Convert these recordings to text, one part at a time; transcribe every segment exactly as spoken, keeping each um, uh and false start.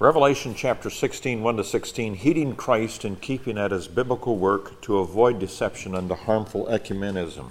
Revelation chapter sixteen, one to sixteen, heeding Christ and keeping at his biblical work to avoid deception unto harmful ecumenism.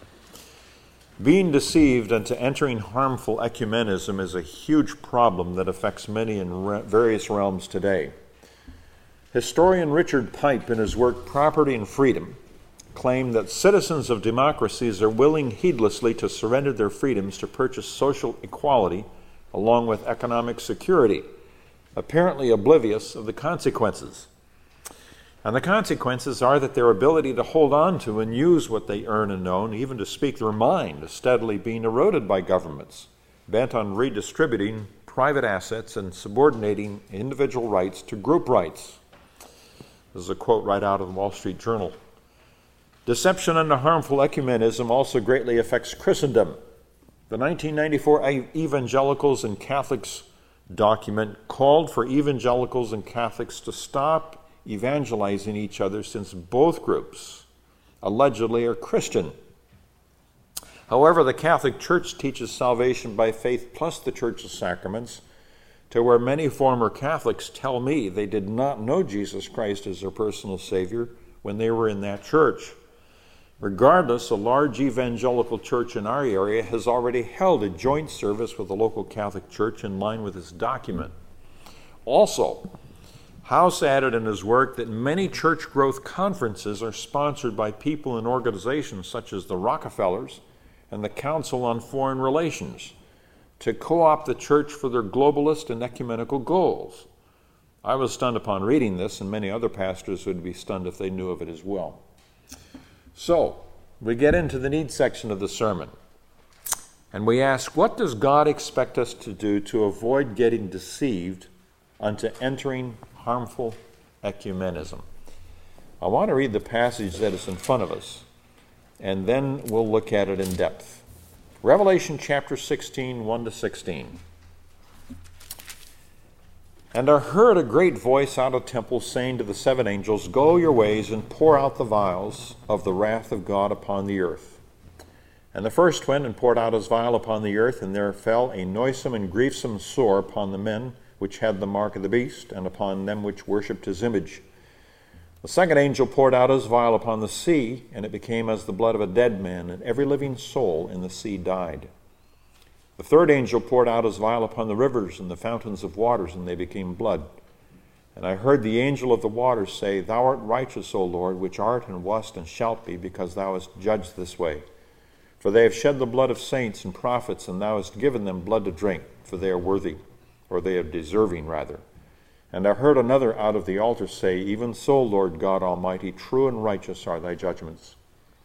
Being deceived into entering harmful ecumenism is a huge problem that affects many in re- various realms today. Historian Richard Pipe, in his work Property and Freedom, claimed that citizens of democracies are willing heedlessly to surrender their freedoms to purchase social equality along with economic security, apparently oblivious of the consequences. And the consequences are that their ability to hold on to and use what they earn and own, even to speak their mind, is steadily being eroded by governments bent on redistributing private assets and subordinating individual rights to group rights. This is a quote right out of the Wall Street Journal. Deception under harmful ecumenism also greatly affects Christendom. The nineteen ninety-four Evangelicals and Catholics document called for evangelicals and Catholics to stop evangelizing each other since both groups allegedly are Christian. However, the Catholic Church teaches salvation by faith plus the Church's sacraments, to where many former Catholics tell me they did not know Jesus Christ as their personal Savior when they were in that church. Regardless, a large evangelical church in our area has already held a joint service with the local Catholic Church in line with this document. Also, House added in his work that many church growth conferences are sponsored by people and organizations such as the Rockefellers and the Council on Foreign Relations to co-opt the church for their globalist and ecumenical goals. I was stunned upon reading this, and many other pastors would be stunned if they knew of it as well. So, we get into the need section of the sermon, and we ask, what does God expect us to do to avoid getting deceived unto entering harmful ecumenism? I want to read the passage that is in front of us, and then we'll look at it in depth. Revelation chapter sixteen, one to sixteen. And I heard a great voice out of the temple saying to the seven angels, Go your ways and pour out the vials of the wrath of God upon the earth. And the first went and poured out his vial upon the earth, and there fell a noisome and grievous sore upon the men which had the mark of the beast, and upon them which worshipped his image. The second angel poured out his vial upon the sea, and it became as the blood of a dead man, and every living soul in the sea died. The third angel poured out his vial upon the rivers and the fountains of waters, and they became blood. And I heard the angel of the waters say, Thou art righteous, O Lord, which art and wast and shalt be, because thou hast judged this way. For they have shed the blood of saints and prophets, and thou hast given them blood to drink, for they are worthy, or they are deserving rather. And I heard another out of the altar say, Even so, Lord God Almighty, true and righteous are thy judgments.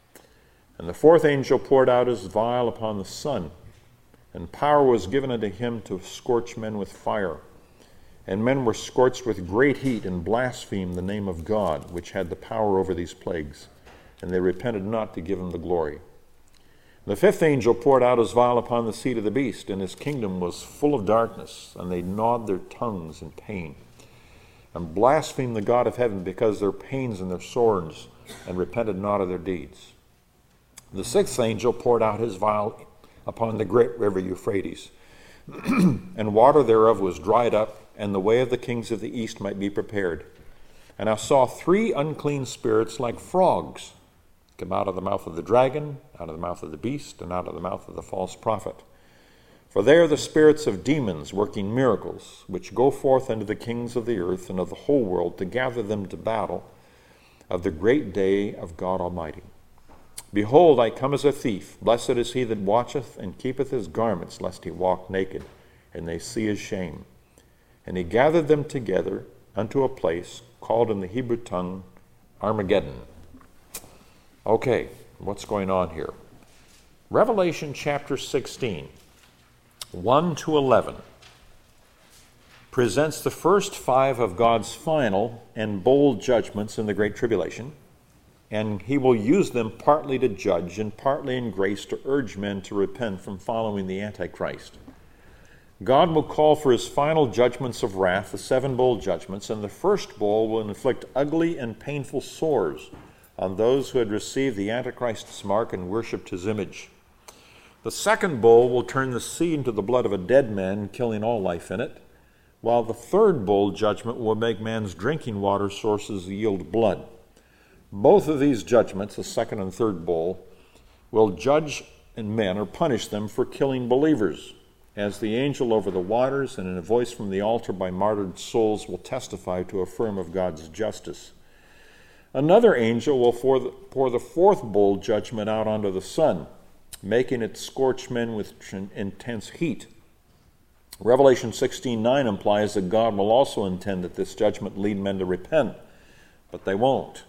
And the fourth angel poured out his vial upon the sun, and power was given unto him to scorch men with fire. And men were scorched with great heat, and blasphemed the name of God, which had the power over these plagues. And they repented not to give him the glory. The fifth angel poured out his vial upon the seat of the beast, and his kingdom was full of darkness, and they gnawed their tongues in pain, and blasphemed the God of heaven because their pains and their swords, and repented not of their deeds. The sixth angel poured out his vial upon the great river Euphrates, and water thereof was dried up, and the way of the kings of the east might be prepared. And I saw three unclean spirits like frogs come out of the mouth of the dragon, out of the mouth of the beast, and out of the mouth of the false prophet. For they are the spirits of demons working miracles, which go forth unto the kings of the earth and of the whole world to gather them to battle of the great day of God Almighty. Behold, I come as a thief. Blessed is he that watcheth and keepeth his garments, lest he walk naked, and they see his shame. And he gathered them together unto a place called in the Hebrew tongue Armageddon. Okay, what's going on here? Revelation chapter sixteen, one to eleven, presents the first five of God's final and bold judgments in the Great Tribulation, and he will use them partly to judge and partly in grace to urge men to repent from following the Antichrist. God will call for his final judgments of wrath, the seven bowl judgments, and the first bowl will inflict ugly and painful sores on those who had received the Antichrist's mark and worshipped his image. The second bowl will turn the sea into the blood of a dead man, killing all life in it. while the third bowl judgment will make man's drinking water sources yield blood. Both of these judgments, the second and third bowl, will judge men or punish them for killing believers, as the angel over the waters and in a voice from the altar by martyred souls will testify to affirm of God's justice. Another angel will pour the fourth bowl judgment out onto the sun, making it scorch men with intense heat. Revelation sixteen nine implies that God will also intend that this judgment lead men to repent, but they won't.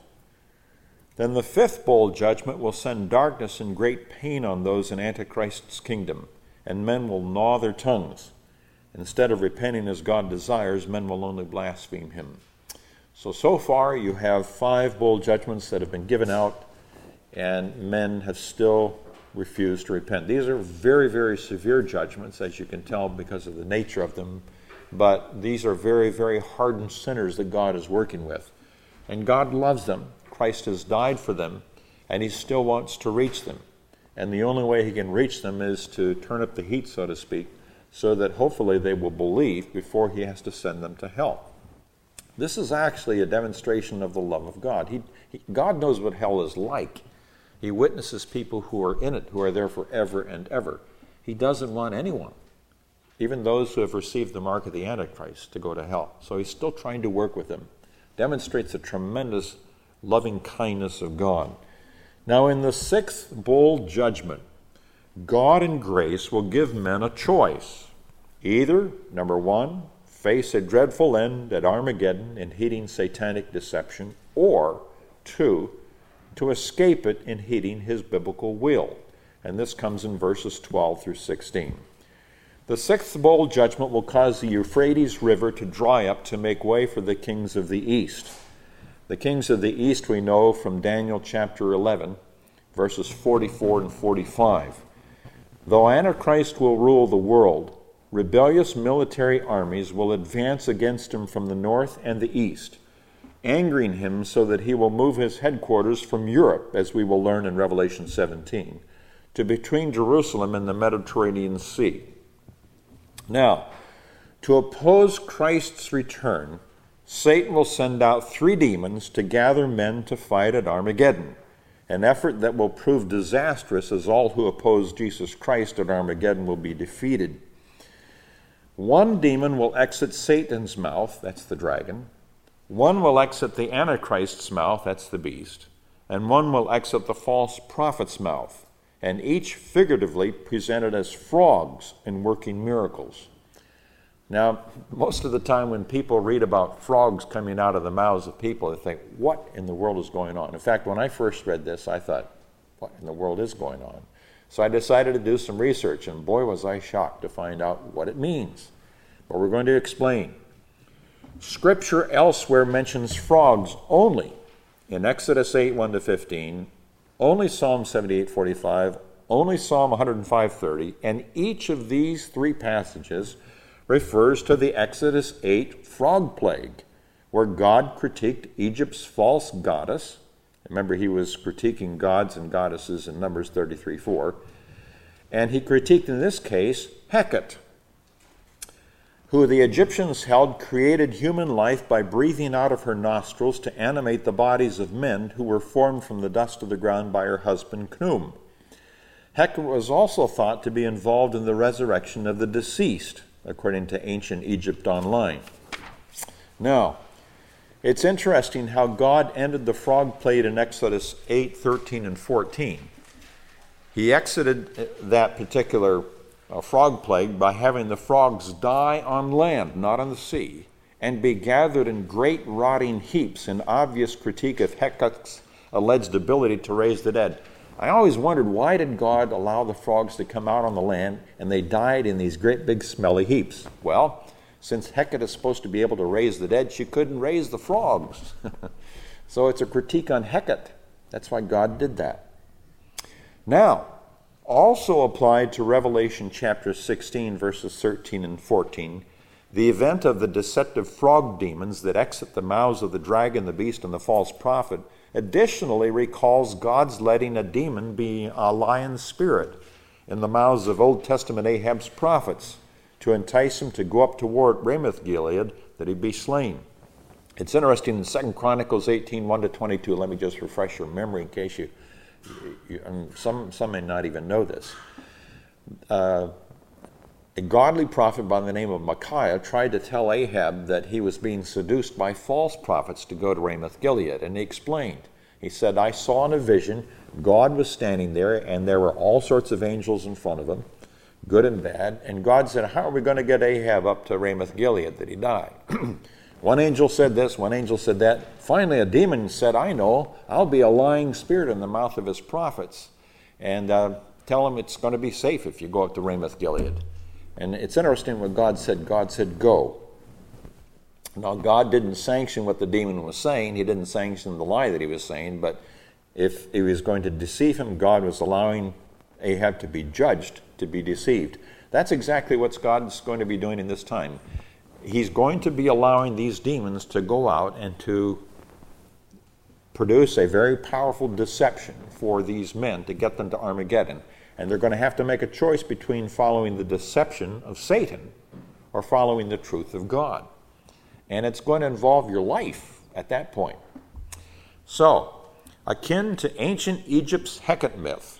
Then the fifth bowl judgment will send darkness and great pain on those in Antichrist's kingdom, and men will gnaw their tongues. Instead of repenting as God desires, men will only blaspheme him. So, so far you have five bowl judgments that have been given out, and men have still refused to repent. These are very, very severe judgments, as you can tell because of the nature of them, but these are very, very hardened sinners that God is working with. And God loves them. Christ has died for them, and he still wants to reach them. And the only way he can reach them is to turn up the heat, so to speak, so that hopefully they will believe before he has to send them to hell. This is actually a demonstration of the love of God. He, he, God knows what hell is like. He witnesses people who are in it, who are there forever and ever. He doesn't want anyone, even those who have received the mark of the Antichrist, to go to hell. So he's still trying to work with them. Demonstrates a tremendous loving kindness of God. Now in the sixth bowl judgment, God in grace will give men a choice. Either, number one, face a dreadful end at Armageddon in heeding satanic deception, or two, to escape it in heeding his biblical will. And this comes in verses twelve through sixteen. The sixth bowl judgment will cause the Euphrates River to dry up to make way for the kings of the east. The kings of the east we know from Daniel chapter eleven, verses forty-four and forty-five. Though Antichrist will rule the world, rebellious military armies will advance against him from the north and the east, angering him so that he will move his headquarters from Europe, as we will learn in Revelation seventeen, to between Jerusalem and the Mediterranean Sea. Now, to oppose Christ's return, Satan will send out three demons to gather men to fight at Armageddon, an effort that will prove disastrous as all who oppose Jesus Christ at Armageddon will be defeated. One demon will exit Satan's mouth, that's the dragon. One will exit the Antichrist's mouth, that's the beast. And one will exit the false prophet's mouth, and each figuratively presented as frogs in working miracles. Now, most of the time when people read about frogs coming out of the mouths of people, they think, what in the world is going on? In fact, when I first read this, I thought, what in the world is going on? So I decided to do some research, and boy, was I shocked to find out what it means. But we're going to explain. Scripture elsewhere mentions frogs only. In Exodus eight, one to fifteen, only Psalm seventy-eight, forty-five, only Psalm one hundred five, thirty, and each of these three passages refers to the Exodus eight frog plague, where God critiqued Egypt's false goddess. Remember, he was critiquing gods and goddesses in Numbers thirty-three, four. And he critiqued, in this case, Hecate, who the Egyptians held created human life by breathing out of her nostrils to animate the bodies of men who were formed from the dust of the ground by her husband Khnum. Hecate was also thought to be involved in the resurrection of the deceased, according to Ancient Egypt Online. Now, it's interesting how God ended the frog plague in Exodus eight, thirteen, and fourteen. He exited that particular uh, frog plague by having the frogs die on land, not on the sea, and be gathered in great rotting heaps, in obvious critique of Hecate's alleged ability to raise the dead. I always wondered, why did God allow the frogs to come out on the land and they died in these great big smelly heaps? Well, since Hecate is supposed to be able to raise the dead, she couldn't raise the frogs. So it's a critique on Hecate. That's why God did that. Now, also applied to Revelation chapter sixteen, verses thirteen and fourteen, the event of the deceptive frog demons that exit the mouths of the dragon, the beast, and the false prophet additionally recalls God's letting a demon be a lion spirit in the mouths of Old Testament Ahab's prophets to entice him to go up to war at Ramoth-Gilead, that he be slain. It's interesting in Second Chronicles eighteen, one to twenty-two. Let me just refresh your memory in case you, you and some, some may not even know this. Uh, a godly prophet by the name of Micaiah tried to tell Ahab that he was being seduced by false prophets to go to Ramoth-Gilead, and he explained. He said, I saw in a vision, God was standing there, and there were all sorts of angels in front of him, good and bad, and God said, how are we going to get Ahab up to Ramoth-Gilead that he died? One angel said this, one angel said that. Finally, a demon said, I know, I'll be a lying spirit in the mouth of his prophets, and uh, tell him it's going to be safe if you go up to Ramoth-Gilead. And it's interesting what God said. God said, go. Now, God didn't sanction what the demon was saying. He didn't sanction the lie that he was saying, but if he was going to deceive him, God was allowing Ahab to be judged, to be deceived. That's exactly what God's going to be doing in this time. He's going to be allowing these demons to go out and to produce a very powerful deception for these men to get them to Armageddon. And they're going to have to make a choice between following the deception of Satan or following the truth of God. And it's going to involve your life at that point. So, akin to ancient Egypt's Hecate myth,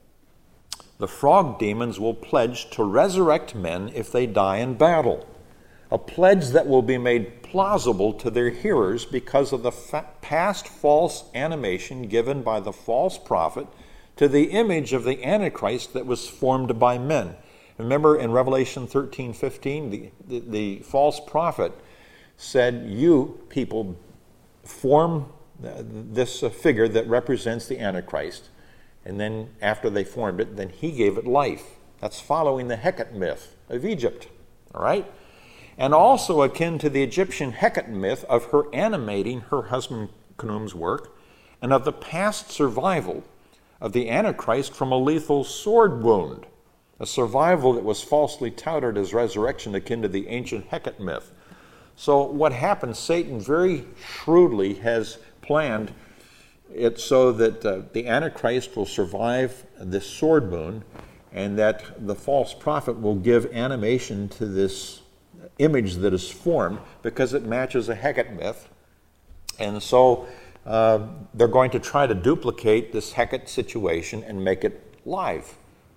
the frog demons will pledge to resurrect men if they die in battle. A pledge that will be made plausible to their hearers because of the fa- past false animation given by the false prophet to the image of the Antichrist that was formed by men. Remember in Revelation thirteen fifteen, the, the, the false prophet said, you people form this figure that represents the Antichrist. And then after they formed it, then he gave it life. That's following the Hecate myth of Egypt. All right? And also akin to the Egyptian Hecate myth of her animating her husband Khnum's work and of the past survival of the Antichrist from a lethal sword wound, a survival that was falsely touted as resurrection akin to the ancient Hecate myth. So what happened, Satan very shrewdly has planned it so that uh, the Antichrist will survive this sword wound and that the false prophet will give animation to this image that is formed because it matches a Hecate myth. And so uh, they're going to try to duplicate this Hecate situation and make it live.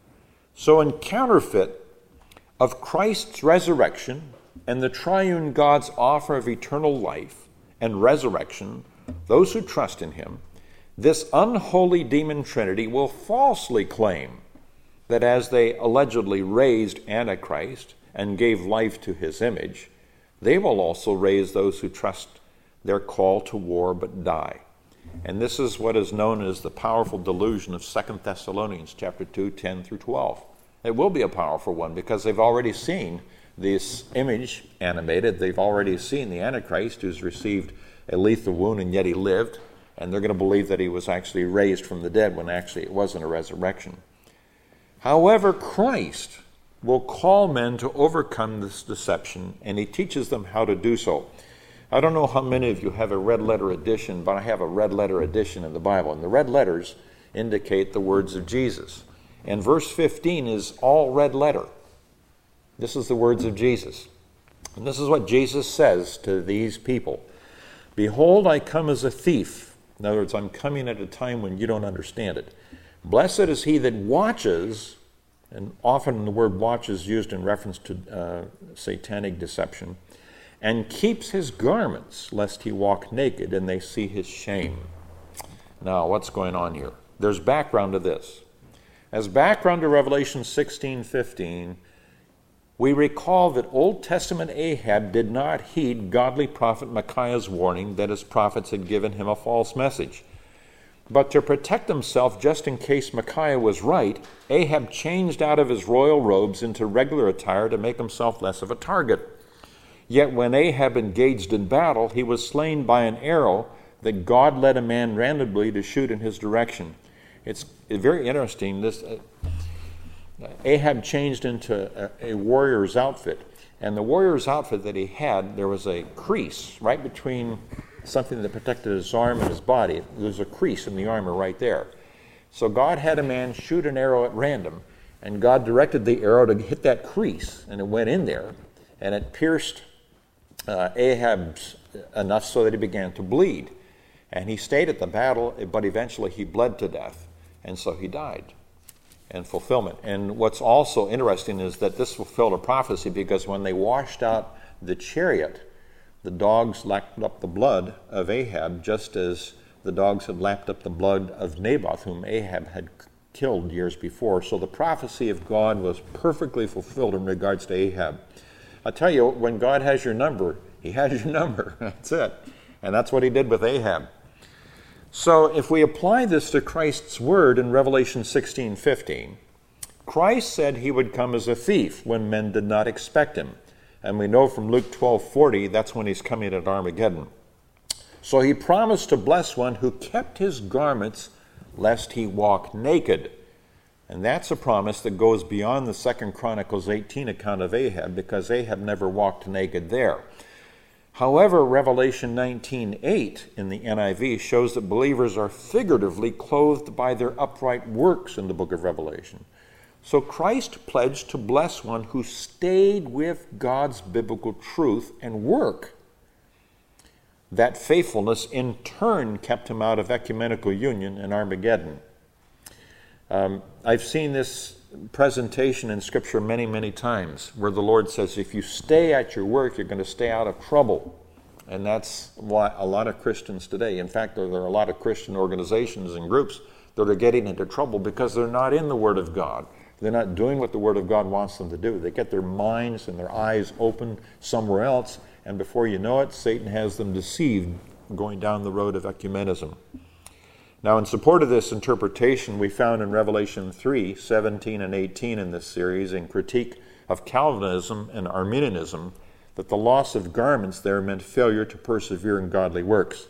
So in counterfeit of Christ's resurrection and the triune God's offer of eternal life and resurrection, those who trust in him, this unholy demon trinity will falsely claim that as they allegedly raised Antichrist and gave life to his image, they will also raise those who trust their call to war but die. And this is what is known as the powerful delusion of Second Thessalonians chapter two, ten through twelve. It will be a powerful one because they've already seen this image animated. They've already seen the Antichrist who's received a lethal wound and yet he lived. And they're going to believe that he was actually raised from the dead when actually it wasn't a resurrection. However, Christ will call men to overcome this deception, and he teaches them how to do so. I don't know how many of you have a red letter edition, but I have a red letter edition of the Bible. And the red letters indicate the words of Jesus. And verse fifteen is all red letter. This is the words of Jesus. And this is what Jesus says to these people. Behold, I come as a thief. In other words, I'm coming at a time when you don't understand it. Blessed is he that watches, and often the word watch is used in reference to uh, satanic deception, and keeps his garments, lest he walk naked and they see his shame. Now, what's going on here? There's background to this. As background to Revelation sixteen fifteen, we recall that Old Testament Ahab did not heed godly prophet Micaiah's warning that his prophets had given him a false message. But to protect himself, just in case Micaiah was right, Ahab changed out of his royal robes into regular attire to make himself less of a target. Yet when Ahab engaged in battle, he was slain by an arrow that God led a man randomly to shoot in his direction. It's very interesting. This uh, Ahab changed into a, a warrior's outfit. And the warrior's outfit that he had, there was a crease right between something that protected his arm and his body. There's a crease in the armor right there. So God had a man shoot an arrow at random, And God directed the arrow to hit that crease, and it went in there, and it pierced uh, Ahab enough so that he began to bleed. And he stayed at the battle, but eventually he bled to death, and so he died in fulfillment. And what's also interesting is that this fulfilled a prophecy, because when they washed out the chariot, the dogs lapped up the blood of Ahab, just as the dogs had lapped up the blood of Naboth, whom Ahab had killed years before. So the prophecy of God was perfectly fulfilled in regards to Ahab. I tell you, when God has your number, he has your number. That's it. And that's what he did with Ahab. So if we apply this to Christ's word in Revelation sixteen fifteen, Christ said he would come as a thief when men did not expect him. And we know from Luke twelve forty, that's when he's coming at Armageddon. So he promised to bless one who kept his garments lest he walk naked. And that's a promise that goes beyond the Second Chronicles eighteen account of Ahab, because Ahab never walked naked there. However, Revelation nineteen eight in the N I V shows that believers are figuratively clothed by their upright works in the book of Revelation. So Christ pledged to bless one who stayed with God's biblical truth and work. That faithfulness in turn kept him out of ecumenical union and Armageddon. Um, I've seen this presentation in Scripture many, many times, where the Lord says, if you stay at your work, you're going to stay out of trouble. And that's why a lot of Christians today, in fact, there are a lot of Christian organizations and groups that are getting into trouble because they're not in the Word of God. They're not doing what the Word of God wants them to do. They get their minds and their eyes open somewhere else, and before you know it, Satan has them deceived, going down the road of ecumenism. Now, in support of this interpretation, we found in Revelation three, seventeen and eighteen in this series, in critique of Calvinism and Arminianism, that the loss of garments there meant failure to persevere in godly works.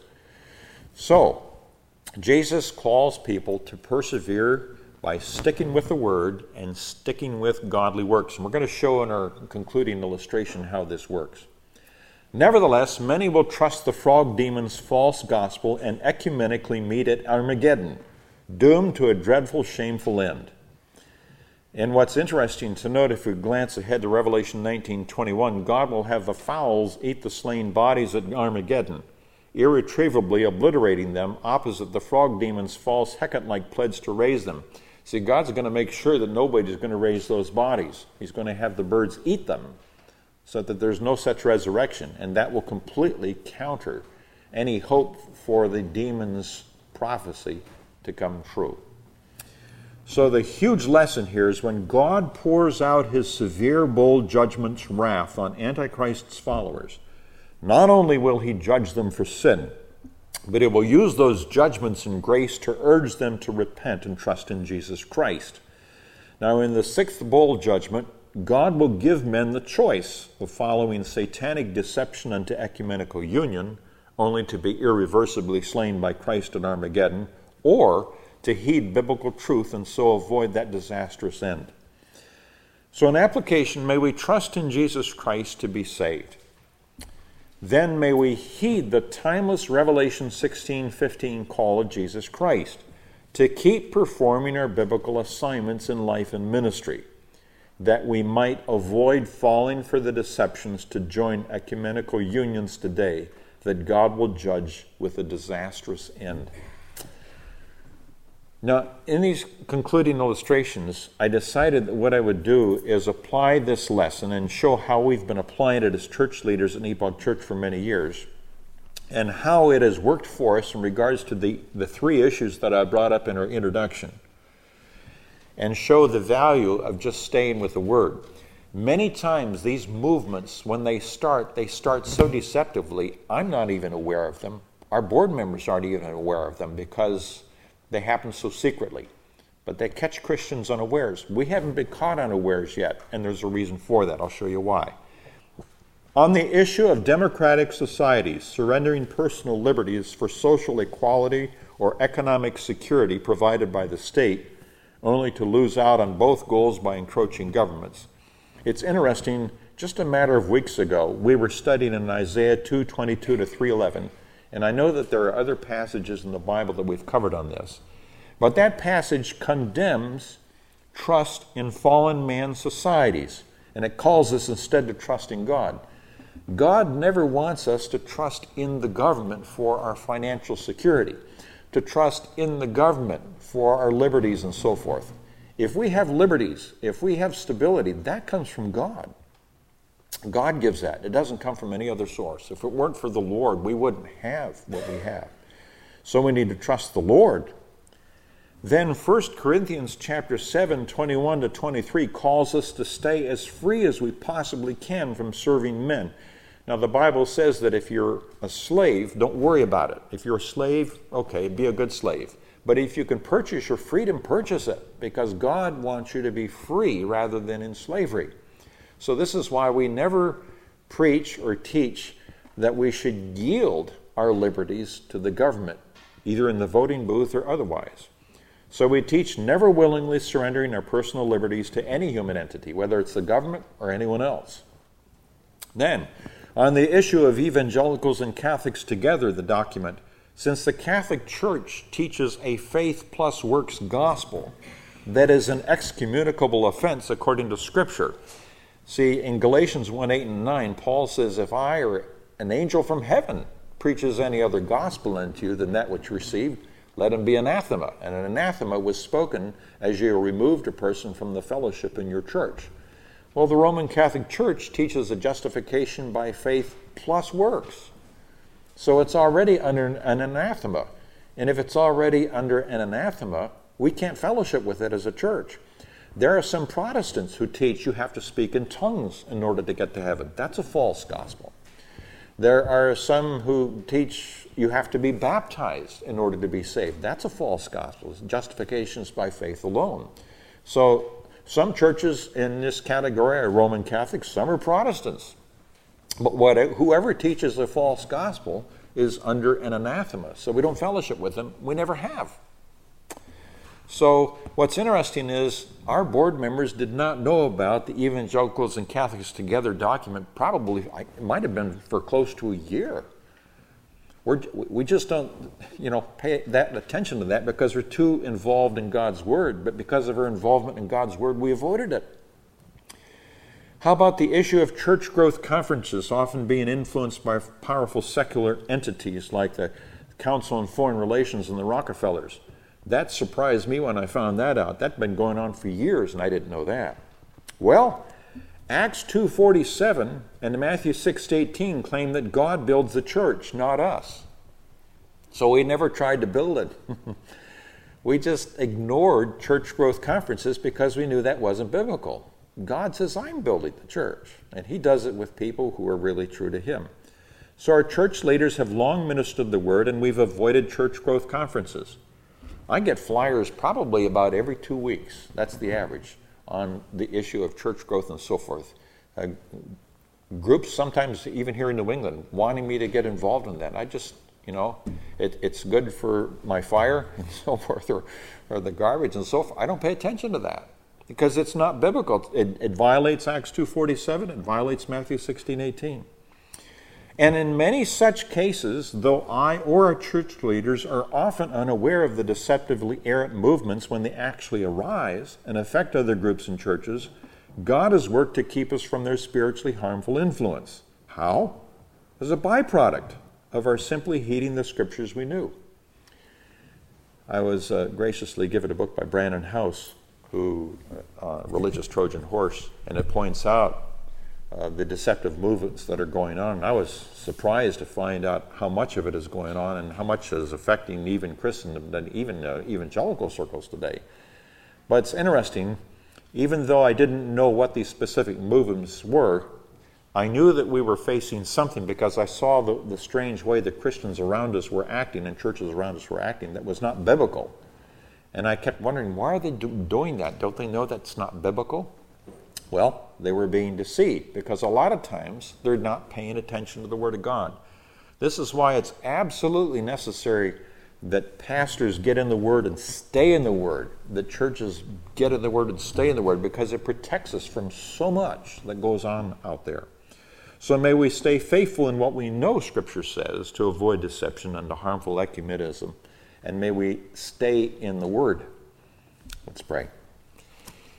So, Jesus calls people to persevere by sticking with the Word and sticking with godly works. And we're going to show in our concluding illustration how this works. Nevertheless, many will trust the frog demon's false gospel and ecumenically meet at Armageddon, doomed to a dreadful, shameful end. And what's interesting to note, if we glance ahead to Revelation nineteen twenty-one, God will have the fowls eat the slain bodies at Armageddon, irretrievably obliterating them opposite the frog demon's false Hecate-like pledge to raise them. See, God's going to make sure that nobody's going to raise those bodies. He's going to have the birds eat them, so that there's no such resurrection, and that will completely counter any hope for the demon's prophecy to come true. So the huge lesson here is when God pours out his severe, bold judgment's wrath on Antichrist's followers, not only will he judge them for sin, but he will use those judgments in grace to urge them to repent and trust in Jesus Christ. Now, in the sixth bowl judgment, God will give men the choice of following satanic deception unto ecumenical union, only to be irreversibly slain by Christ at Armageddon, or to heed biblical truth and so avoid that disastrous end. So in application, may we trust in Jesus Christ to be saved. Then may we heed the timeless Revelation sixteen fifteen call of Jesus Christ to keep performing our biblical assignments in life and ministry, that we might avoid falling for the deceptions to join ecumenical unions today that God will judge with a disastrous end. Now, in these concluding illustrations, I decided that what I would do is apply this lesson and show how we've been applying it as church leaders in Epoch Church for many years, and how it has worked for us in regards to the, the three issues that I brought up in our introduction, and show the value of just staying with the Word. Many times these movements, when they start, they start so deceptively, I'm not even aware of them. Our board members aren't even aware of them because they happen so secretly. But they catch Christians unawares. We haven't been caught unawares yet, and there's a reason for that. I'll show you why. On the issue of democratic societies surrendering personal liberties for social equality or economic security provided by the state, only to lose out on both goals by encroaching governments. It's interesting, just a matter of weeks ago, we were studying in Isaiah two twenty-two to three eleven, and I know that there are other passages in the Bible that we've covered on this, but that passage condemns trust in fallen man societies, and it calls us instead to trust in God. God never wants us to trust in the government for our financial security, to trust in the government for our liberties and so forth. If we have liberties, if we have stability, that comes from God. God gives that. It doesn't come from any other source. If it weren't for the Lord, we wouldn't have what we have. So we need to trust the Lord. Then First Corinthians chapter seven, twenty-one to twenty-three calls us to stay as free as we possibly can from serving men. Now the Bible says that if you're a slave, don't worry about it. If you're a slave, okay, be a good slave. But if you can purchase your freedom, purchase it, because God wants you to be free rather than in slavery. So this is why we never preach or teach that we should yield our liberties to the government, either in the voting booth or otherwise. So we teach never willingly surrendering our personal liberties to any human entity, whether it's the government or anyone else. Then, on the issue of evangelicals and Catholics together, the document, since the Catholic Church teaches a faith plus works gospel that is an excommunicable offense according to Scripture. See, in Galatians one, eight, and nine, Paul says, if I or an angel from heaven preaches any other gospel unto you than that which you received, let him be anathema. And an anathema was spoken as you removed a person from the fellowship in your church. Well, the Roman Catholic Church teaches a justification by faith plus works. So it's already under an anathema. And if it's already under an anathema, we can't fellowship with it as a church. There are some Protestants who teach you have to speak in tongues in order to get to heaven. That's a false gospel. There are some who teach you have to be baptized in order to be saved. That's a false gospel. Justification is by faith alone. So some churches in this category are Roman Catholics, some are Protestants. But whatever, whoever teaches a false gospel is under an anathema. So we don't fellowship with them. We never have. So what's interesting is our board members did not know about the Evangelicals and Catholics Together document. Probably, it might have been for close to a year. We're, we just don't, you know, pay that attention to that because we're too involved in God's Word. But because of our involvement in God's Word, we avoided it. How about the issue of church growth conferences often being influenced by powerful secular entities like the Council on Foreign Relations and the Rockefellers? That surprised me when I found that out. That'd been going on for years, and I didn't know that. Well, Acts two forty-seven and Matthew six eighteen claim that God builds the church, not us. So we never tried to build it. We just ignored church growth conferences because we knew that wasn't biblical. God says, I'm building the church, and he does it with people who are really true to him. So our church leaders have long ministered the word, and we've avoided church growth conferences. I get flyers probably about every two weeks. That's the average on the issue of church growth and so forth. Uh, groups sometimes even here in New England wanting me to get involved in that. I just, you know, it, it's good for my fire and so forth, or, or the garbage and so forth. I don't pay attention to that because it's not biblical. It, it violates Acts two forty-seven. It violates Matthew sixteen eighteen. And in many such cases, though I or our church leaders are often unaware of the deceptively errant movements when they actually arise and affect other groups and churches, God has worked to keep us from their spiritually harmful influence. How? As a byproduct of our simply heeding the scriptures we knew. I was uh, graciously given a book by Brandon House, who, uh, Religious Trojan Horse, and it points out Uh, the deceptive movements that are going on. And I was surprised to find out how much of it is going on and how much is affecting even Christendom and even uh, evangelical circles today. But it's interesting, even though I didn't know what these specific movements were, I knew that we were facing something because I saw the, the strange way the Christians around us were acting and churches around us were acting that was not biblical. And I kept wondering, why are they do, doing that? Don't they know that's not biblical? Well, they were being deceived because a lot of times they're not paying attention to the Word of God. This is why it's absolutely necessary that pastors get in the Word and stay in the Word, that churches get in the Word and stay in the Word, because it protects us from so much that goes on out there. So may we stay faithful in what we know Scripture says to avoid deception and harmful ecumenism, and may we stay in the Word. Let's pray.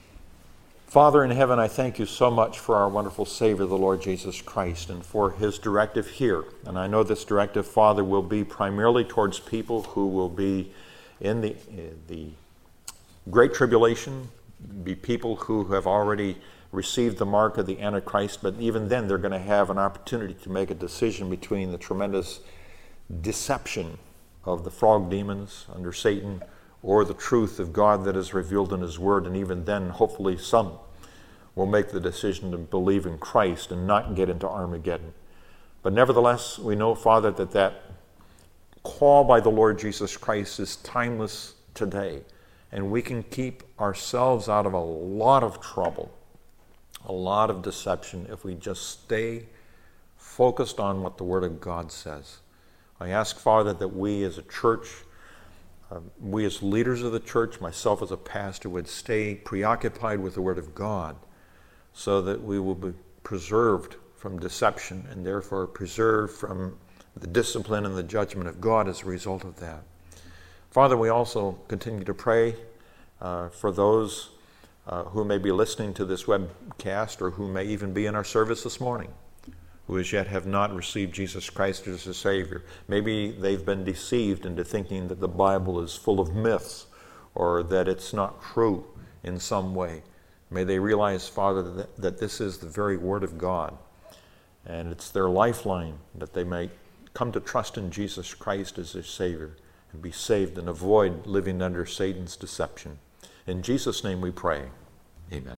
Father in heaven, I thank you so much for our wonderful Savior, the Lord Jesus Christ, and for his directive here. And I know this directive, Father, will be primarily towards people who will be in the, the Great Tribulation, be people who have already received the mark of the Antichrist, but even then they're going to have an opportunity to make a decision between the tremendous deception of the frog demons under Satan or the truth of God that is revealed in his word. And even then, hopefully some will make the decision to believe in Christ and not get into Armageddon. But nevertheless, we know, Father, that that call by the Lord Jesus Christ is timeless today. And we can keep ourselves out of a lot of trouble, a lot of deception, if we just stay focused on what the Word of God says. I ask, Father, that we as a church, uh, we as leaders of the church, myself as a pastor, would stay preoccupied with the Word of God so that we will be preserved from deception and therefore preserved from the discipline and the judgment of God as a result of that. Father, we also continue to pray uh, for those uh, who may be listening to this webcast or who may even be in our service this morning, who as yet have not received Jesus Christ as a Savior. Maybe they've been deceived into thinking that the Bible is full of myths or that it's not true in some way. May they realize, Father, that, that this is the very Word of God, and it's their lifeline that they may come to trust in Jesus Christ as their Savior and be saved and avoid living under Satan's deception. In Jesus' name we pray. Amen.